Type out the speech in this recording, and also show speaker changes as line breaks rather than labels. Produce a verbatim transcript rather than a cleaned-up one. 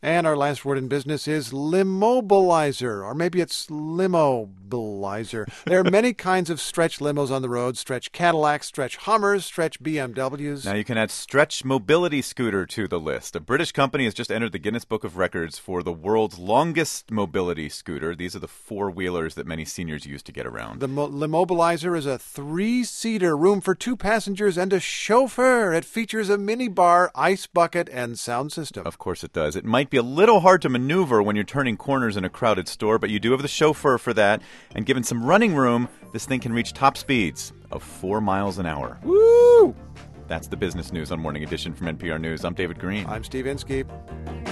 And our last word in business is limobilizer, or maybe it's limobilizer. There are many kinds of stretch limos on the road: stretch Cadillacs, stretch Hummers, stretch B M Ws.
Now you can add Stretch Mobility Scooter to the list. A British company has just entered the Guinness Book of Records for the world's longest mobility scooter. These are the four-wheelers that many seniors use to get around.
The Mo- Limobilizer is a three-seater, room for two passengers and a chauffeur. It features a minibar, ice bucket, and sound system.
Of course it does. It might be a little hard to maneuver when you're turning corners in a crowded store, but you do have the chauffeur for that. And given some running room, this thing can reach top speeds of four miles an hour.
Woo!
That's the business news on Morning Edition from N P R News. I'm David Green.
I'm Steve Inskeep.